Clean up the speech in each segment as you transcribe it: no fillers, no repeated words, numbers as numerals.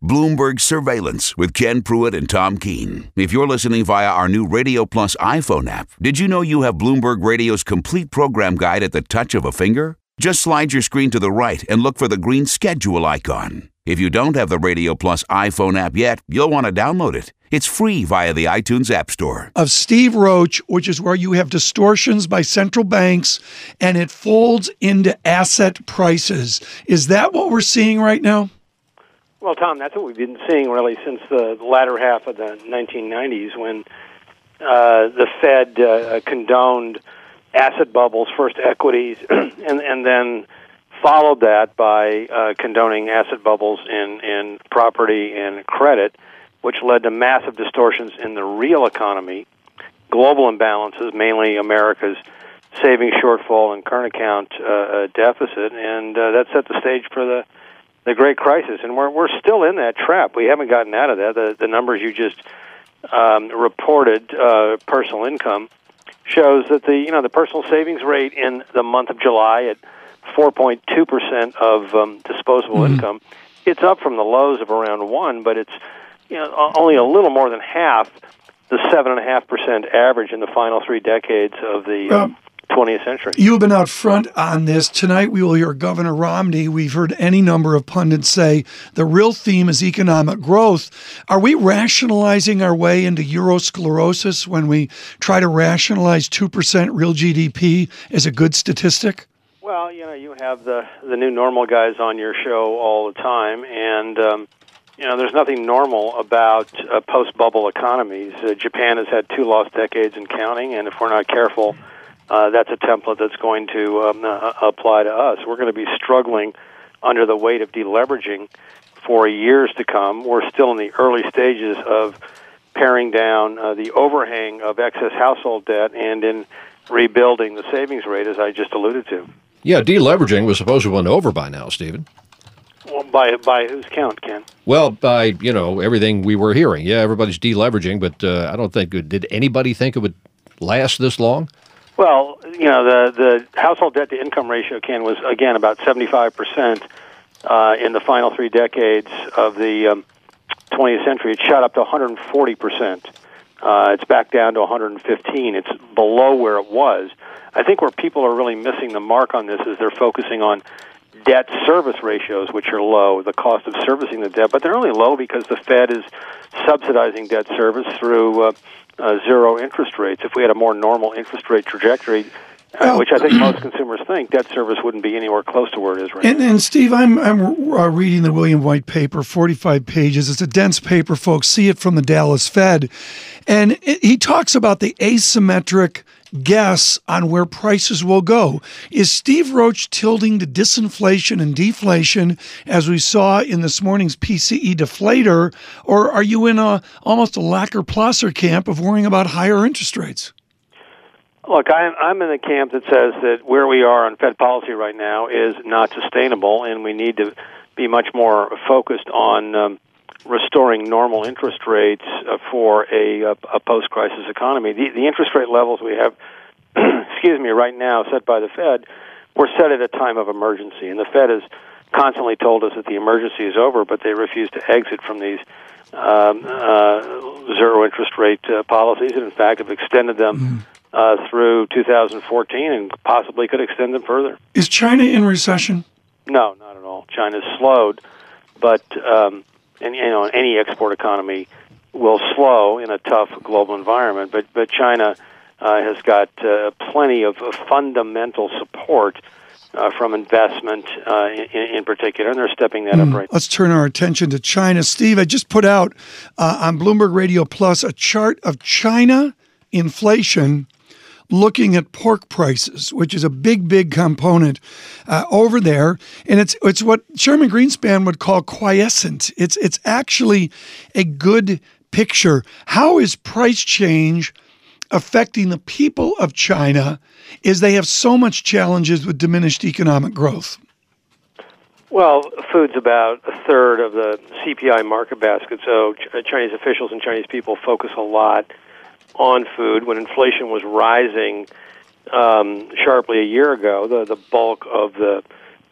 Bloomberg Surveillance with Ken Pruitt and Tom Keene. If you're listening via our new Radio Plus iPhone app, did you know you have Bloomberg Radio's complete program guide at the touch of a finger? Just slide your screen to the right and look for the green schedule icon. If you don't have the Radio Plus iPhone app yet, you'll want to download it. It's free via the iTunes App Store. Of Steve Roach, which is where you have distortions by central banks and it folds into asset prices. Is that what we're seeing right now? Well, Tom, that's what we've been seeing really since the latter half of the 1990s when the Fed condoned asset bubbles, first equities, and then followed that by condoning asset bubbles in property and credit, which led to massive distortions in the real economy, global imbalances, mainly America's savings shortfall and current account deficit, and that set the stage for the Great Crisis. And we're still in that trap. We haven't gotten out of that. The numbers you just reported, personal income, shows that the personal savings rate in the month of July at 4.2% of disposable income, it's up from the lows of around 1%, but it's only a little more than half the 7.5% average in the final 3 decades of the 20th century. You've been out front on this. Tonight we will hear Governor Romney. We've heard any number of pundits say the real theme is economic growth. Are we rationalizing our way into Eurosclerosis when we try to rationalize 2% real GDP as a good statistic? Well, you have the new normal guys on your show all the time, and there's nothing normal about post-bubble economies. Japan has had 2 lost decades and counting, and if we're not careful, that's a template that's going to apply to us. We're going to be struggling under the weight of deleveraging for years to come. We're still in the early stages of paring down the overhang of excess household debt and in rebuilding the savings rate, as I just alluded to. Yeah, deleveraging was supposed to have been over by now, Stephen. Well, by whose count, Ken? Well, by, everything we were hearing. Yeah, everybody's deleveraging, but I don't think, did anybody think it would last this long? Well, the household debt-to-income ratio, Ken, was, again, about 75% in the final 3 decades of the 20th century. It shot up to 140%. It's back down to 115. It's below where it was. I think where people are really missing the mark on this is they're focusing on debt service ratios, which are low, the cost of servicing the debt, but they're only low because the Fed is subsidizing debt service through zero interest rates. If we had a more normal interest rate trajectory, which I think most consumers think, debt service wouldn't be anywhere close to where it is right now. And Steve, I'm reading the William White paper, 45 pages. It's a dense paper, folks. See it from the Dallas Fed. And he talks about the asymmetric guess on where prices will go. Is Steve Roach tilting to disinflation and deflation, as we saw in this morning's PCE deflator, or are you in almost a Lacker-Plasser camp of worrying about higher interest rates? Look, I'm in the camp that says that where we are on Fed policy right now is not sustainable, and we need to be much more focused on restoring normal interest rates for a post-crisis economy. The interest rate levels we have, right now set by the Fed were set at a time of emergency, and the Fed has constantly told us that the emergency is over, but they refuse to exit from these zero interest rate policies, and in fact have extended them through 2014 and possibly could extend them further. Is China in recession? No, not at all. China's slowed, but any export economy will slow in a tough global environment. But China has got plenty of fundamental support from investment in particular, and they're stepping that up right now. Let's turn our attention to China. Steve, I just put out on Bloomberg Radio Plus a chart of China inflation looking at pork prices, which is a big component over there. And it's what Chairman Greenspan would call quiescent. It's actually a good picture. How is price change affecting the people of China as they have so much challenges with diminished economic growth? Well, food's about a third of the CPI market basket, so Chinese officials and Chinese people focus a lot on food. When inflation was rising sharply a year ago, the bulk of the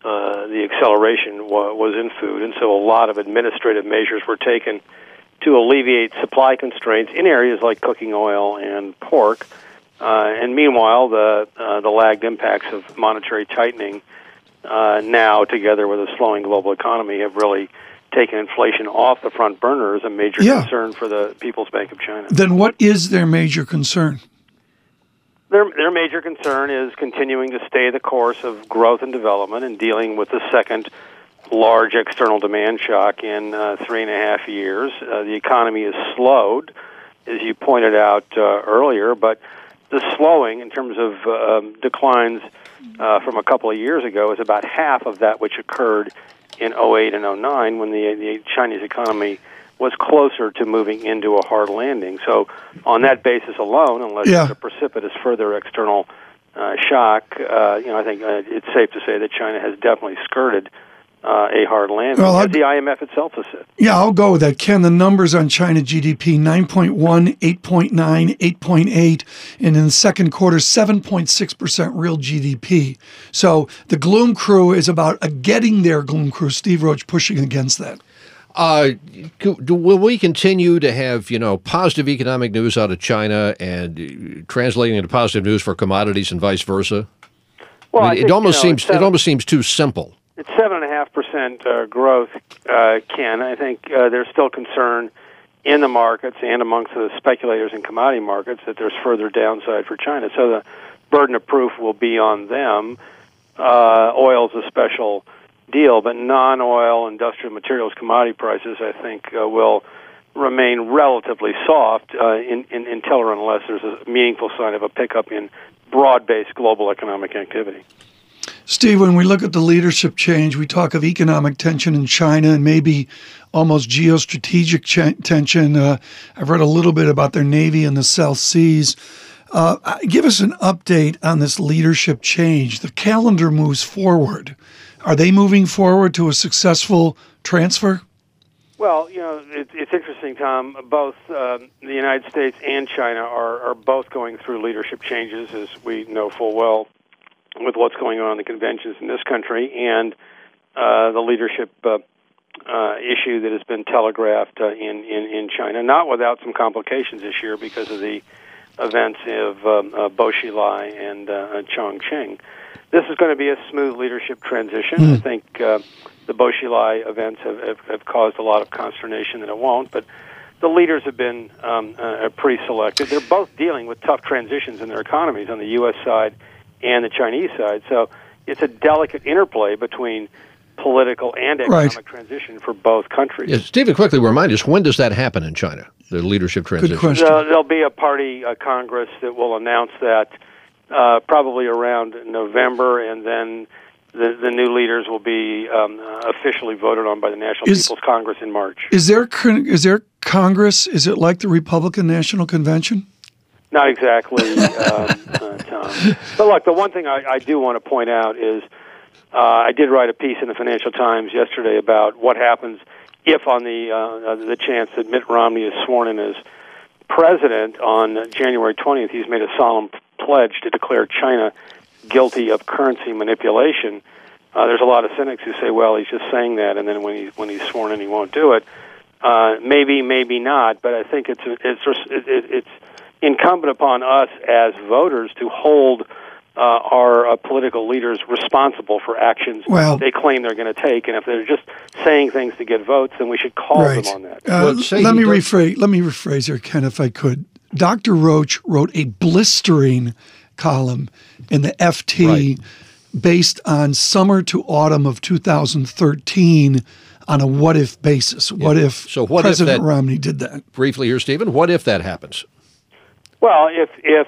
the acceleration was in food, and so a lot of administrative measures were taken to alleviate supply constraints in areas like cooking oil and pork. And meanwhile, the lagged impacts of monetary tightening now, together with a slowing global economy, have really taken inflation off the front burner as a major concern for the People's Bank of China. Then what is their major concern? Their major concern is continuing to stay the course of growth and development and dealing with the second large external demand shock in 3.5 years. The economy is slowed, as you pointed out earlier, but the slowing in terms of declines from a couple of years ago is about half of that which occurred in 2008 and 2009 when the Chinese economy was closer to moving into a hard landing. So on that basis alone, unless there's a precipitous further external shock, I think it's safe to say that China has definitely skirted a hard landing, as the IMF itself has said. Yeah, I'll go with that. Ken, the numbers on China GDP, 9.1, 8.9, 8.8, and in the second quarter, 7.6% real GDP. So the gloom crew is about getting their gloom crew. Steve Roach pushing against that. Will we continue to have, positive economic news out of China and translating into positive news for commodities and vice versa? Well, it almost seems too simple. It's 7.5% growth, Ken. I think there's still concern in the markets and amongst the speculators in commodity markets that there's further downside for China. So the burden of proof will be on them. Oil's a special deal, but non-oil industrial materials commodity prices, I think, will remain relatively soft until or unless there's a meaningful sign of a pickup in broad-based global economic activity. Steve, when we look at the leadership change, we talk of economic tension in China and maybe almost geostrategic tension. I've read a little bit about their Navy in the South Seas. Give us an update on this leadership change. The calendar moves forward. Are they moving forward to a successful transfer? Well, it's interesting, Tom. Both the United States and China are both going through leadership changes, as we know full well, with what's going on in the conventions in this country and the leadership issue that has been telegraphed in China, not without some complications this year because of the events of Bo Xilai and Chongqing. This is going to be a smooth leadership transition. I think the Bo Xilai events have caused a lot of consternation that it won't, but the leaders have been pre-selected. They're both dealing with tough transitions in their economies on the U.S. side and the Chinese side. So it's a delicate interplay between political and economic transition for both countries. Yes, Stephen, quickly remind us, when does that happen in China, the leadership transition? Good question. There'll be a party Congress that will announce that probably around November, and then the new leaders will be officially voted on by the National People's Congress in March. Is there Congress? Is it like the Republican National Convention? Not exactly, Tom. But look, the one thing I do want to point out is I did write a piece in the Financial Times yesterday about what happens if, on the chance that Mitt Romney is sworn in as president on January 20th, he's made a solemn pledge to declare China guilty of currency manipulation. There's a lot of cynics who say, well, he's just saying that, and then when he's sworn in, he won't do it. Maybe not, but I think it's incumbent upon us as voters to hold our political leaders responsible for actions they claim they're going to take, and if they're just saying things to get votes, then we should call them on that. Let me rephrase here, Ken, if I could. Dr. Roach wrote a blistering column in the FT based on summer to autumn of 2013 on a what-if basis. What if President Romney did that? Briefly here, Stephen, what if that happens? Well, if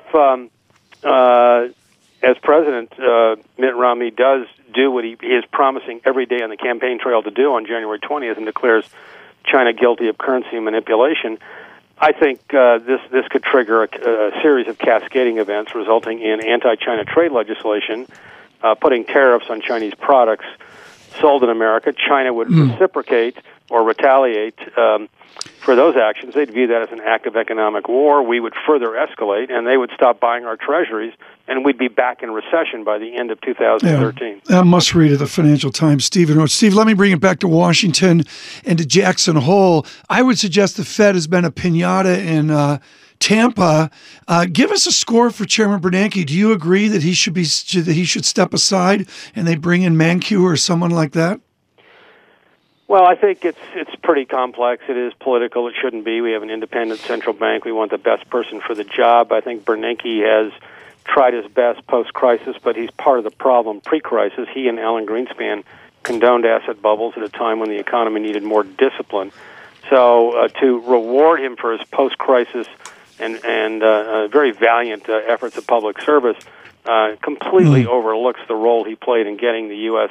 as president, Mitt Romney does do what he is promising every day on the campaign trail to do on January 20th and declares China guilty of currency manipulation, I think this could trigger a series of cascading events resulting in anti-China trade legislation, putting tariffs on Chinese products sold in America. China would reciprocate or retaliate for those actions, they'd view that as an act of economic war. We would further escalate, and they would stop buying our treasuries, and we'd be back in recession by the end of 2013. Yeah, a must-read of the Financial Times, Stephen Roach. Steve, let me bring it back to Washington and to Jackson Hole. I would suggest the Fed has been a piñata in Tampa. Give us a score for Chairman Bernanke. Do you agree that he should step aside and they bring in Mankiw or someone like that? Well, I think it's pretty complex. It is political. It shouldn't be. We have an independent central bank. We want the best person for the job. I think Bernanke has tried his best post-crisis, but he's part of the problem pre-crisis. He and Alan Greenspan condoned asset bubbles at a time when the economy needed more discipline. So to reward him for his post-crisis and very valiant efforts of public service completely overlooks the role he played in getting the U.S.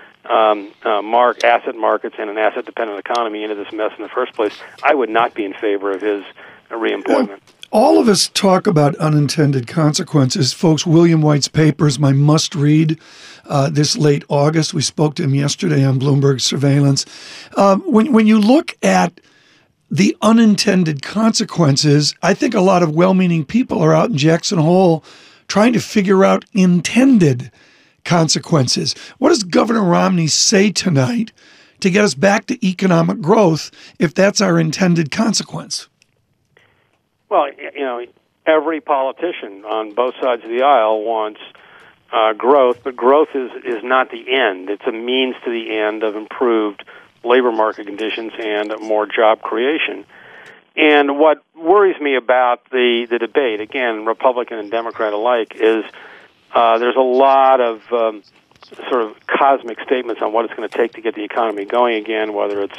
Asset markets and an asset-dependent economy into this mess in the first place. I would not be in favor of his reemployment. All of us talk about unintended consequences. Folks, William White's papers, my must-read this late August. We spoke to him yesterday on Bloomberg Surveillance. When you look at the unintended consequences, I think a lot of well-meaning people are out in Jackson Hole trying to figure out intended consequences. What does Governor Romney say tonight to get us back to economic growth if that's our intended consequence? Well, every politician on both sides of the aisle wants growth, but growth is not the end. It's a means to the end of improved labor market conditions and more job creation. And what worries me about the debate, again, Republican and Democrat alike, is there's a lot of sort of cosmic statements on what it's going to take to get the economy going again, whether it's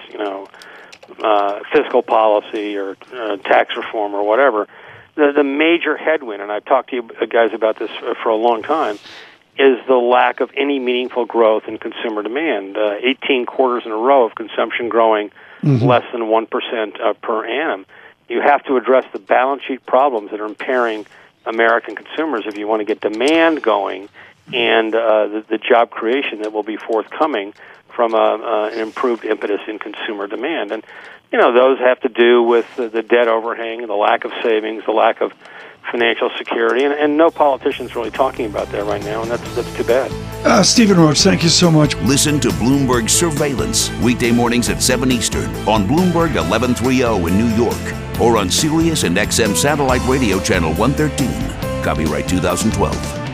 fiscal policy or tax reform or whatever. The major headwind, and I've talked to you guys about this for a long time, is the lack of any meaningful growth in consumer demand. 18 quarters in a row of consumption growing less than 1% per annum. You have to address the balance sheet problems that are impairing American consumers if you want to get demand going and the job creation that will be forthcoming from an improved impetus in consumer demand. And, those have to do with the debt overhang, the lack of savings, the lack of financial security, and no politician's really talking about that right now, and that's too bad. Stephen Roach, thank you so much. Listen to Bloomberg Surveillance, weekday mornings at 7 Eastern on Bloomberg 1130 in New York, or on Sirius and XM Satellite Radio Channel 113. Copyright 2012.